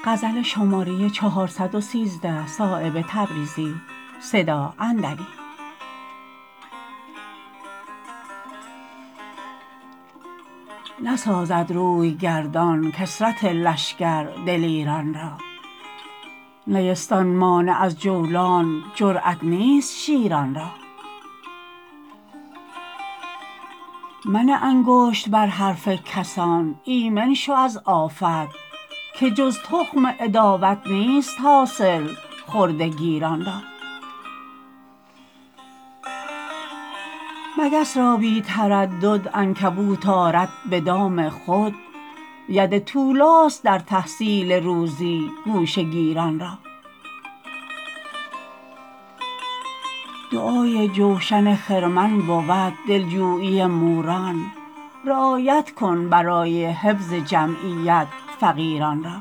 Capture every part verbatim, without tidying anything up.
نسازد روی گردان کثرت لشکر دلیران را نیستان مانع از جولان جرأت نیست شیران را منه انگشت بر حرف کسان ایمن شو از آفت که جز تخم عداوت نیست حاصل خرده گیران را مگس را بی تردد عنکبوت آرد به دام خود ید طولاست در تحصیل روزی گوشه گیران را دعای جوشن خرمن بود دلجویی موران رعایت کن برای حفظ جمعیت فقیران را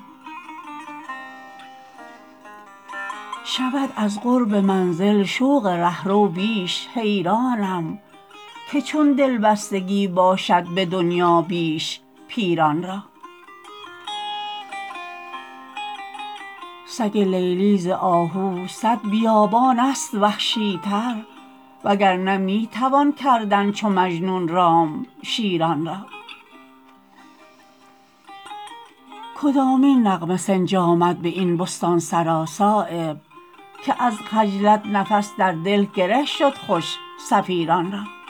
شود از قرب منزل شوق رهرو بیش حیرانم که چون دلبستگی باشد به دنیا بیش پیران را سگ لیلی ز آهو صد بیابان است وحشی تر وگرنه می توان کردن چو مجنون رام شیران را کدامین نغمه سنج آمد به این بستانسرا صایب که از خجلت نفس در دل گره شد خوش صفیران را